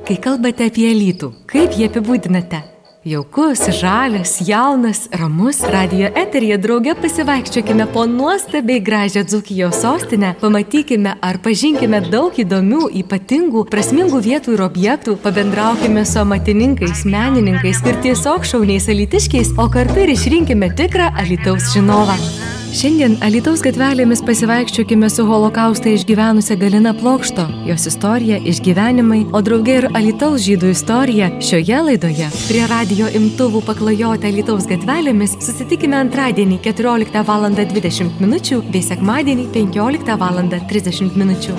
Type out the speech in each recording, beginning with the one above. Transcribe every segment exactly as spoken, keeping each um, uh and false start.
Kai kalbate apie Alytų, kaip jį apibūdinate? Jaukus, žalias, jaunas, ramus. Radijo eteryje drauge pasivaikščiokime po nuostabiai gražią Dzūkijos sostinę, pamatykime ar pažinkime daug įdomių, ypatingų, prasmingų vietų ir objektų, pabendraukime su amatininkais, menininkais ir tiesiog šauniais alytiškiais, o kartu ir išrinkime tikrą Alytaus žinovą. Šiandien Alytaus gatvelėmis pasivaikščiokime su holokaustą išgyvenusia Galina Plokšto, jos istorija, išgyvenimai, o drauge ir Alytaus žydų istorija šioje laidoje. Prie radijo imtuvų paklajoti Alytaus gatvelėmis susitikime antradienį keturioliktą valandą dvidešimt minučių bei sekmadienį penkioliktą valandą trisdešimt minučių.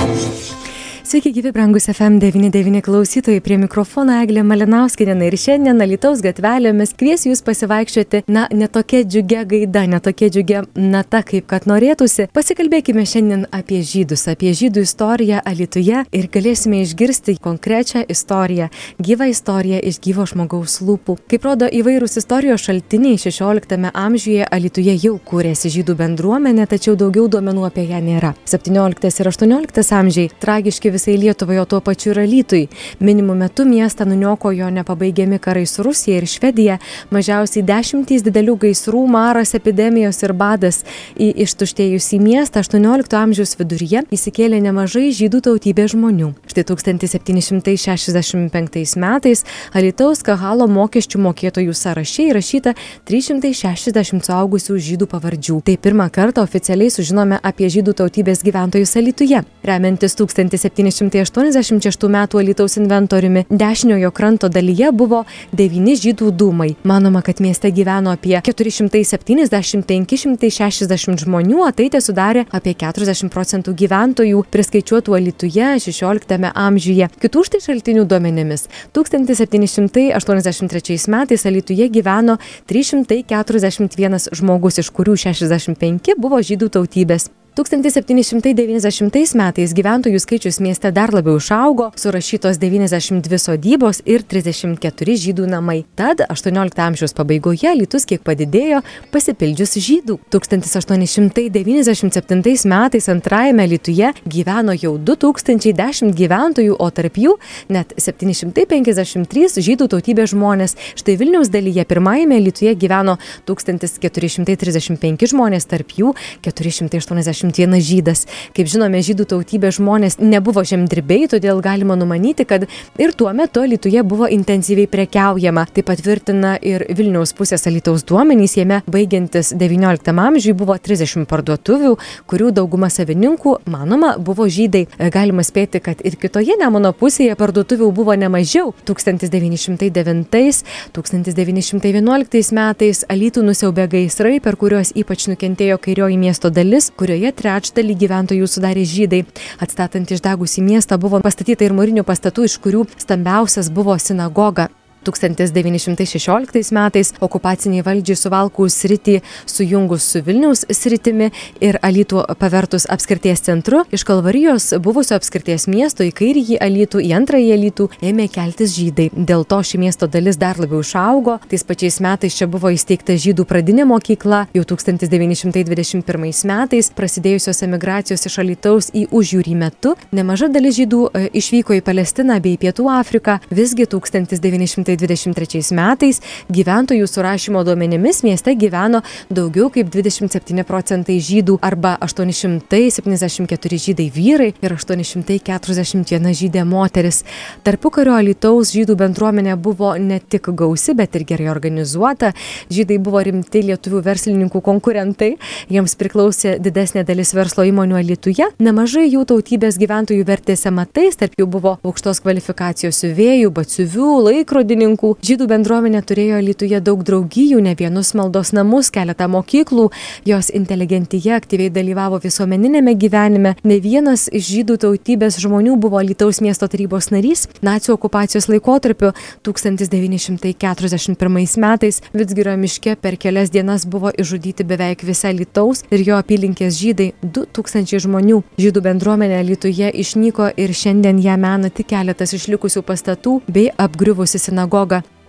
Sveiki, gyvi brangus F M devyni devyni klausytojai, prie mikrofono Eglė Malinauskienė ir šiandien Alytaus gatvelėmis kviesiu jūs pasivaikščioti, na, netokia džiugia gaida, netokia džiugia nata, kaip kad norėtųsi. Pasikalbėkime šiandien apie žydus, apie žydų istoriją Alytuje ir galėsime išgirsti konkrečią istoriją, gyvą istoriją iš gyvo žmogaus lūpų. Kaip rodo įvairūs istorijos šaltiniai, šešioliktame amžiuje Alytuje jau kūrėsi žydų bendruomenė, tačiau daugiau duomenų apie ją nėra. septynioliktas ir aštuonioliktas amžiai tragiški visai Lietuvai, o tuo pačiu ir Alytui. Minimų metu miestą nuniokojo nepabaigiami karai su Rusija ir Švedija, mažiausiai dešimtys didelių gaisrų, maras, epidemijos ir badas. Į ištuštėjusį miestą aštuoniolikto amžiaus viduryje įsikėlė nemažai žydų tautybės žmonių. Štai tūkstantis septyni šimtai šešiasdešimt penktais metais Alytaus Kahalo mokesčių mokėtojų sąraše įrašyta trys šimtai šešiasdešimt suaugusių žydų pavardžių. Tai pirmą kartą oficialiai sužinome apie žydų tautybės gyventojus Alytuje. Remiantis tūkstantis septyni šimtai aštuoniasdešimt šeštų metų Alytaus inventoriumi, dešiniojo kranto dalyje buvo devyni žydų dūmai. Manoma, kad mieste gyveno apie keturi šimtai septyniasdešimt - penki šimtai šešiasdešimt žmonių, o tai sudarė apie keturiasdešimt procentų gyventojų priskaičiuotų Alytuje šešioliktame amžiuje. Kitų štai šaltinių duomenimis, tūkstantis septyni šimtai aštuoniasdešimt trečiais metais Alytuje gyveno trys šimtai keturiasdešimt vienas žmogus, iš kurių šešiasdešimt penki buvo žydų tautybės. tūkstantis septyni šimtai devyniasdešimtais metais gyventojų skaičius mieste dar labiau išaugo, surašytos devyniasdešimt dvi sodybos ir trisdešimt keturi žydų namai. Tad aštuoniolikto amžiaus pabaigoje Alytus kiek padidėjo pasipildžius žydų. tūkstantis aštuoni šimtai devyniasdešimt septintais metais antrajame Alytuje gyveno jau du tūkstančiai dešimt gyventojų, o tarp jų net septyni šimtai penkiasdešimt trys žydų tautybės žmonės. Štai Vilniaus dalyje pirmajame Alytuje gyveno tūkstantis keturi šimtai trisdešimt penki žmonės, tarp jų keturi šimtai aštuoniasdešimt vienas žydas. Kaip žinome, žydų tautybės žmonės nebuvo žemdirbiai, todėl galima numanyti, kad ir tuo metu Alytuje buvo intensyviai prekiaujama. Tai patvirtina ir Vilniaus pusės Alytaus duomenys, jame baigiantis devynioliktam amžiui buvo trisdešimt parduotuvių, kurių dauguma savininkų, manoma, buvo žydai. Galima spėti, kad ir kitoje Nemuno pusėje parduotuvių buvo nemažiau. tūkstantis devyni šimtai devintais - tūkstantis devyni šimtai vienuoliktais metais Alytų nusiaubė gaisrai, per kuriuos ypač nukentėjo kairioji miesto dalis, kurioje trečdalį gyventojų sudarė žydai. Atstatant išdegusį miestą buvo pastatyta ir mūrinių pastatų, iš kurių stambiausias buvo sinagoga. tūkstantis devyni šimtai šešioliktais metais okupaciniai valdžiai Suvalkų sritį sujungus su Vilniaus sritimi ir Alytų pavertus apskrities centru, iš Kalvarijos buvusio apskrities miesto į kairįjį Alytų, į antrąjį Alytų ėmė keltis žydai. Dėl to ši miesto dalis dar labiau išaugo. Tais pačiais metais čia buvo įsteigta žydų pradinė mokykla. Jau tūkstantis devyni šimtai dvidešimt pirmais metais prasidėjusios emigracijos iš Alytaus į užjūrį metu nemaža dalis žydų e, išvyko į Palestiną bei Pietų Afriką. Visgi tūkstantis devyni šimtai dvidešimt trečiais metais gyventojų surašymo duomenimis mieste gyveno daugiau kaip dvidešimt septyni procentai žydų arba aštuoni šimtai septyniasdešimt keturi žydai vyrai ir aštuoni šimtai keturiasdešimt viena žydė moteris. Tarpukario Alytaus žydų bendruomenė buvo ne tik gausi, bet ir gerai organizuota. Žydai buvo rimti lietuvių verslininkų konkurentai, jiems priklausė didesnė dalis verslo įmonių Alytuje. Nemažai jų tautybės gyventojų vertėsi amatais, tarp jų buvo aukštos kvalifikacijos siuvėjų, batsiuvių, laikrodininkų. Žydų bendruomenė turėjo Alytuje daug draugijų, ne vienus maldos namus, keletą mokyklų, jos inteligentija aktyviai dalyvavo visuomeninėme gyvenime. Ne vienas iš žydų tautybės žmonių buvo Alytaus miesto tarybos narys. Nacių okupacijos laikotarpiu tūkstantis devyni šimtai keturiasdešimt pirmais metais Vidzgirio miške per kelias dienas buvo išžudyti beveik visi Alytaus ir jo apylinkės žydai, du tūkstančiai žmonių. Žydų bendruomenė Alytuje išnyko ir šiandien ją mena tik keletas išlikusių pastatų bei apgriuvusi sinagoga.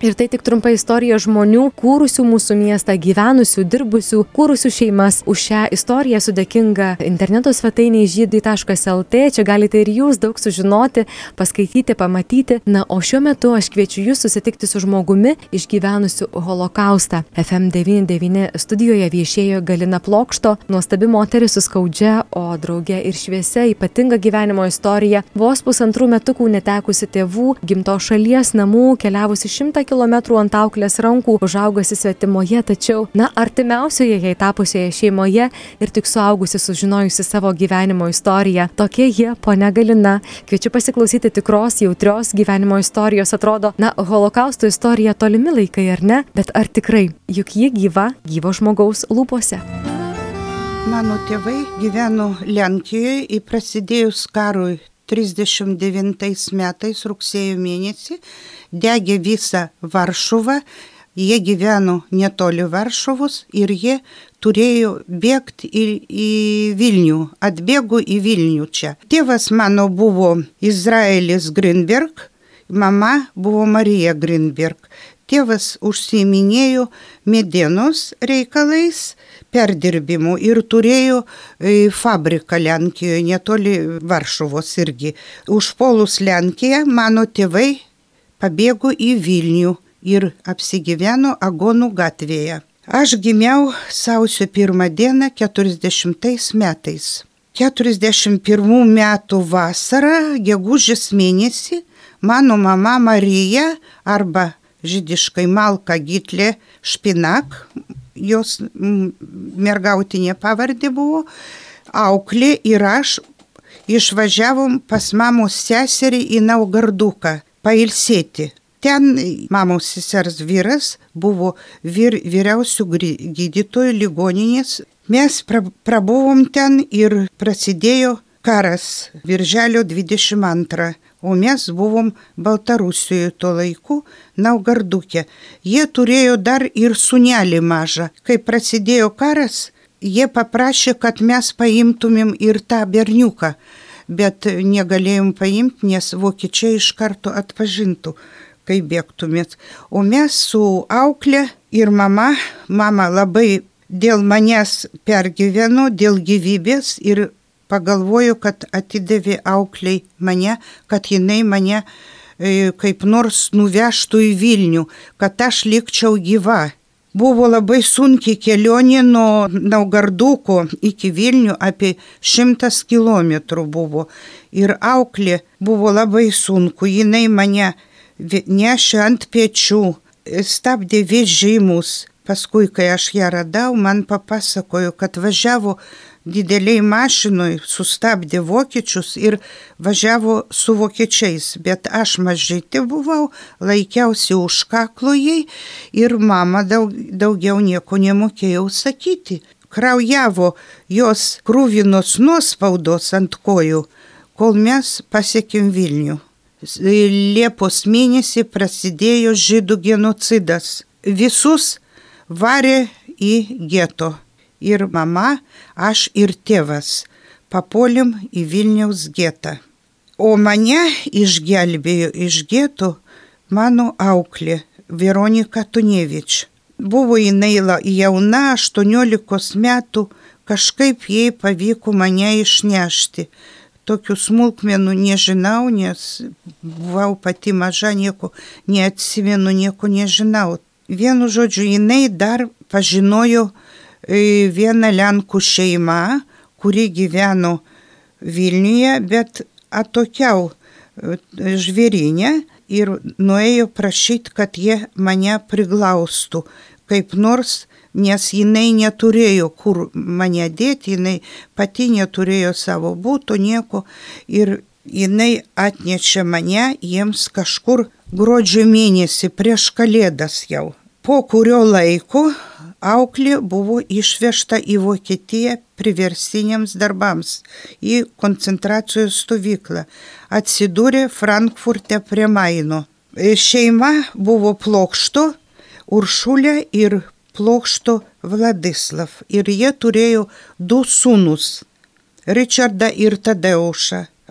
Ir tai tik trumpa istorija žmonių, kūrusių mūsų miestą, gyvenusių, dirbusių, kūrusių šeimas. Už šią istoriją esu dėkinga interneto svetainėje žydai taškas el tė. Čia galite ir jūs daug sužinoti, paskaityti, pamatyti. Na, o šiuo metu aš kviečiu jūs susitikti su žmogumi išgyvenusiu holokaustą. ef em devyni devyni studijoje viešėjo Galina Plokšto, nuostabi moteris su skaudžia, o drauge ir šviesia, ypatinga gyvenimo istorija. Vos pusantrų metukų netekusi tėvų, gimtos šalies, namų, keliavusi šimtą kilometrų ant auklės rankų, užaugusi svetimoje, tačiau, na, artimiausioje jai tapusioje šeimoje ir tik suaugusi sužinojusi savo gyvenimo istoriją. Tokia jie, ponia Galina. Kviečiu pasiklausyti tikros, jautrios gyvenimo istorijos. Atrodo, na, holokausto istorija tolimi laikai, ar ne? Bet ar tikrai? Juk ji gyva, gyvo žmogaus lūpose. Mano tėvai gyveno Lenkijoje, į prasidėjus karui trisdešimt devintais metais rugsėjo mėnesį, degė visą Varšuvą, jie gyveno netoli Varšuvos ir jie turėjo bėgti į, į Vilnių, atbėgo į Vilnių čia. Tėvas mano buvo Izraelis Grinberg, mama buvo Marija Grinberg. Tėvas užsiiminėjo medienos reikalais, perdirbimu ir turėjo fabriką Lenkijoje, netoli Varšuvos irgi. Užpuolus Lenkiją mano tėvai pabėgo į Vilnių ir apsigyveno Agonų gatvėje. Aš gimiau sausio pirmą dieną keturiasdešimtais metais. keturiasdešimt pirmų metų vasarą, gegužės mėnesį, mano mama Marija arba žydiškai Malka Gitlė Špinak, jos mergautinė pavardė buvo, auklė ir aš išvažiavom pas mamos seserį į Naugarduką pailsėti. Ten mamos sesers vyras buvo vyr, vyriausių gydytojų ligoninės. Mes pra, prabuvom ten ir prasidėjo karas birželio dvidešimt antrą. O mes buvom Baltarusijoje tuo laiku, Naugarduke. Jie turėjo dar ir sūnelį mažą. Kai prasidėjo karas, jie paprašė, kad mes paimtumėm ir tą berniuką, bet negalėjom paimti, nes vokiečiai iš karto atpažintų, kai bėgtumėt. O mes su auklė ir mama, mama labai dėl manęs pergyveno, dėl gyvybės ir pagalvoju, kad atidavė aukliai mane, kad jinai mane e, kaip nors nuvežtų į Vilnių, kad aš likčiau gyva. Buvo labai sunkiai kelionė nuo Naugarduko iki Vilnių, apie šimtas kilometrų buvo. Ir auklė buvo labai sunku, jinai mane nešė ant pečių, stabdė vežimus. Paskui, kai aš ją radau, man papasakojo, kad važiavo dideliai mašinoj, sustabdė vokiečius ir važiavo su vokiečiais, bet aš mažytė buvau, laikiausi už kaklo jai ir mama daug, daugiau nieko nemokėjau sakyti. Kraujavo jos krūvinos nuospaudos ant kojų, kol mes pasiekėm Vilnių. Liepos mėnesį prasidėjo žydų genocidas. Visus varė į geto. Ir mama, aš ir tėvas papuolėm į Vilniaus getą. O mane išgelbėjo iš geto mano auklė Veronika Tunevič. Buvo jinai jauna, aštuoniolikos metų, kažkaip jai pavyko mane išnešti. Tokių smulkmenų nežinau, nes buvau pati maža, nieko neatsimenu, nieko nežinau. Vienu žodžiu, jinai dar pažinojo viena Lenkų šeima, kuri gyveno Vilniuje, bet atokiau žvėryne ir nuėjo prašyti, kad jie mane priglaustų kaip nors, nes jinai neturėjo kur mane dėti, jinai pati neturėjo savo būto, nieko ir jinai atnešė mane jiems kažkur gruodžio mėnesį prieš Kalėdas jau. Po kurio laiko auklė buvo išvežta į Vokietiją priverstiniams darbams, į koncentracijos stovyklą. Atsidūrė Frankfurte prie Maino. Šeima buvo Plokšto, Uršulė ir Plokšto Vladislav. Ir jie turėjo du sūnus, Ričardą ir Tadeušą.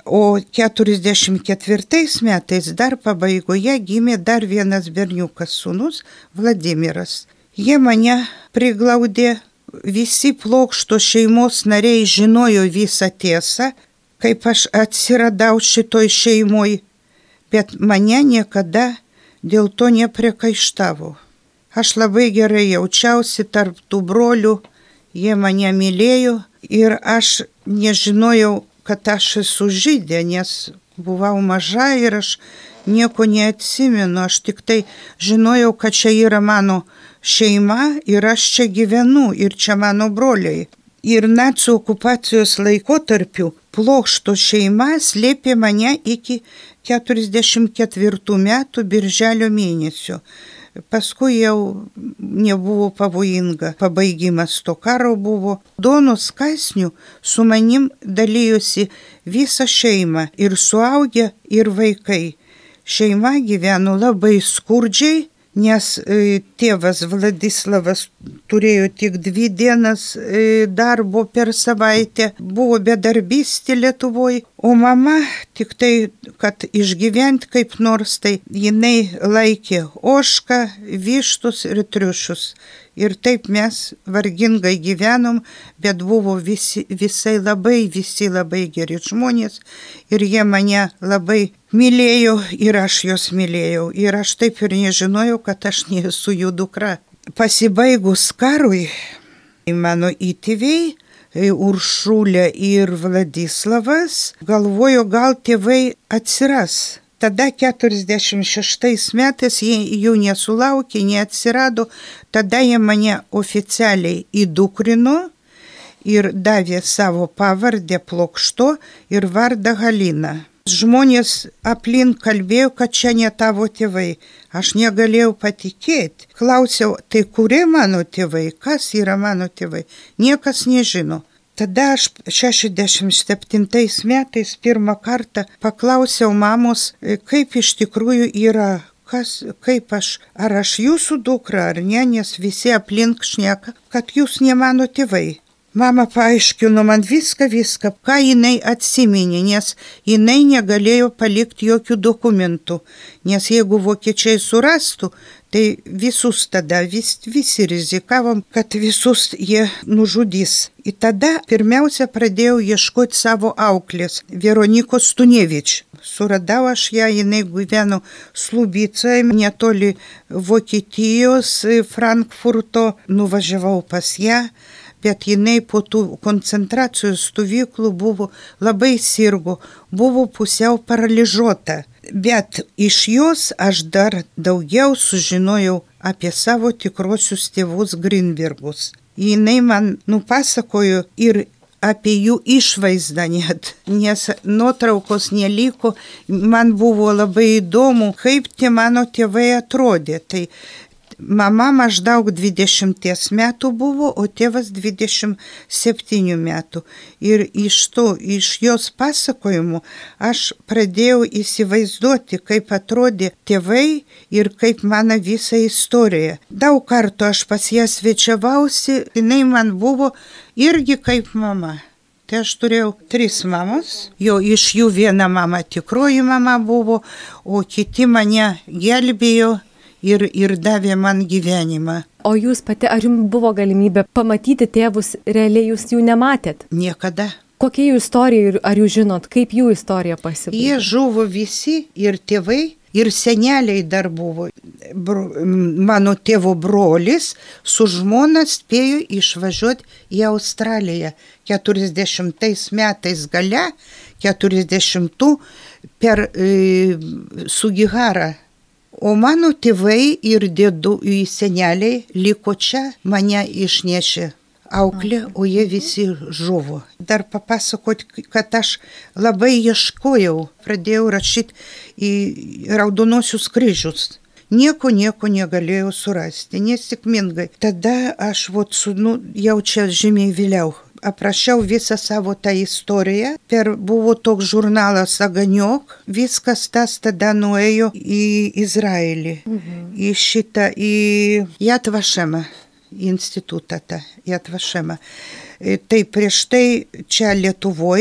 O keturiasdešimt ketvirtais metais dar pabaigoje gimė dar vienas berniukas sūnus Vladimiras. Jie mane priglaudė, visi Plokšto šeimos nariai žinojo visą tiesą, kaip aš atsiradau šitoj šeimoj, bet mane niekada dėl to nepriekaištavo. Aš labai gerai jaučiausi tarp tų brolių, jie mane mylėjo ir aš nežinojau, kad aš esu žydė, nes buvau maža ir aš nieko neatsimenu, aš tik tai žinojau, kad čia yra mano šeima ir aš čia gyvenu ir čia mano broliai. Ir nacių okupacijos laikotarpiu Plokšto šeima slėpė mane iki keturiasdešimt ketvirtų metų birželio mėnesio. Paskui jau nebuvo pavojinga, pabaigimas to karo buvo. Duonos kąsniu su manim dalyjosi visa šeima, ir suaugę, ir vaikai. Šeima gyveno labai skurdžiai, nes e, tėvas Vladislavas turėjo tik dvi dienas e, darbo per savaitę, buvo bedarbystė Lietuvoje, o mama tik tai, kad išgyvent kaip nors, tai jinai laikė ožką, vištus ir triušius. Ir taip mes vargingai gyvenom, bet buvo visi, visai labai, visi labai geri žmonės ir jie mane labai mylėjo ir aš juos mylėjau. Ir aš taip ir nežinojau, kad aš nesu jų dukra. Pasibaigus karui, mano įtėviai, Uršulė ir Vladislavas, galvojo, gal tėvai atsiras. Tada keturiasdešimt šeštais metais jie jų nesulaukė, neatsirado, tada jie mane oficialiai įdukrino ir davė savo pavardę Plokšto ir vardą Halina. Žmonės aplink kalbėjo, kad čia ne tavo tėvai. Aš negalėjau patikėti. Klausiau, tai kurie mano tėvai, kas yra mano tėvai? Niekas nežino. Tada aš šešiasdešimt septintais metais pirmą kartą paklausiau mamos, kaip iš tikrųjų yra, kas, kaip aš, ar aš jūsų dukra ar ne, nes visi aplink šneka, kad jūs ne mano tėvai. Mama paaiškino man viską, viską, ką jinai atsiminė, nes jinai negalėjo palikti jokių dokumentų, nes jeigu vokiečiai surastų, tai visus tada, vis, visi rizikavom, kad visus jie nužudys. Ir tada pirmiausia pradėjau ieškoti savo auklės, Veronikos Tunevič. Suradau aš ją, jinai gyveno Slubicoje, netoli Vokietijos, Frankfurto, nuvažiavau pas ją. Bet jinai po tų koncentracijos stovyklų buvo labai sirgo, buvo pusiau paralyžiuota. Bet iš jos aš dar daugiau sužinojau apie savo tikrosius tėvus Grinbergus. Jinai man nupasakojo ir apie jų išvaizdą net, nes nuotraukos neliko. Man buvo labai įdomu, kaip tie mano tėvai atrodė. Tai mama maždaug dvidešimties metų buvo, o tėvas dvidešimt septynių metų. Ir iš to, iš jos pasakojimų aš pradėjau įsivaizduoti, kaip atrodė tėvai ir kaip mano visa istorija. Daug kartų aš pas ją svečiavausi, jinai man buvo irgi kaip mama. Tai aš turėjau tris mamos, jo iš jų viena mama tikroji mama buvo, o kiti mane gelbėjo. Ir, ir davė man gyvenimą. O jūs pati, ar jums buvo galimybė pamatyti tėvus, realiai jūs jų nematėt? Niekada. Kokia jų istorija, ar jūs žinot, kaip jų istorija pasibaigė? Jie žuvo visi, ir tėvai, ir seneliai dar buvo. Bro, mano tėvo brolis su žmona spėjo išvažiuoti į Australiją. keturiasdešimtais metais gale, keturiasdešimtų per e, Sugiharą. O mano tėvai ir dėdu į seneliai liko čia, mane išnešė auklė, o jie visi žuvo. Dar papasakot, kad aš labai ieškojau, pradėjau rašyti į Raudonosius kryžius. Nieko, nieko negalėjau surasti, nesėkmingai. Tada aš vot, su, nu, jau čia žymiai vėliau aprašiau visą savo tą istoriją. Per buvo toks žurnalas Aganiok, viskas tas tada nuėjo į Izraelį, mhm. į šitą, į Yad Vashem institutą, tą Yad Vashem. Tai prieš tai čia Lietuvoje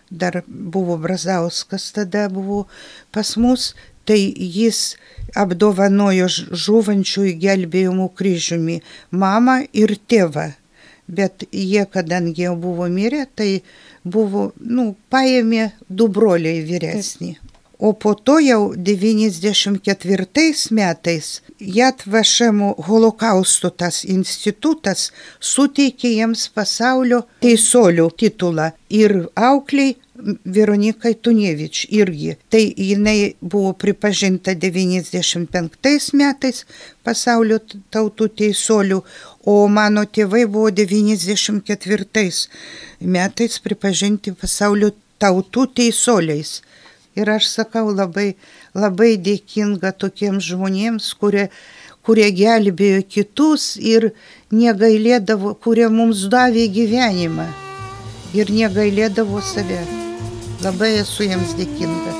dar buvo Brazauskas, tada buvo pas mus, tai jis apdovanojo žūvančiųjų gelbėjimų kryžiumi mamą ir tėvą. Bet jie, kadangi jau buvo mirę, tai buvo, nu, paėmė du broliai vyresnį. O po to jau devyniasdešimt ketvirtais metais Jad Vašemo holokausto tas institutas suteikė jiems pasaulio teisuolių titulą ir aukliai Veronikai Tunevič irgi. Tai jinai buvo pripažinta devyniasdešimt penktais metais pasaulio tautų teisuolių, o mano tėvai buvo devyniasdešimt ketvirtais metais pripažinti pasaulio tautų teisuoliais. Ir aš sakau, labai, labai dėkinga tokiems žmonėms, kurie, kurie gelbėjo kitus ir negailėdavo, kurie mums davė gyvenimą ir negailėdavo save. Labai esu jiems dėkinga.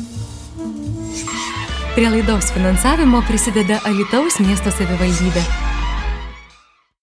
Prie laidos finansavimo prisideda Alytaus miesto savivaldybė.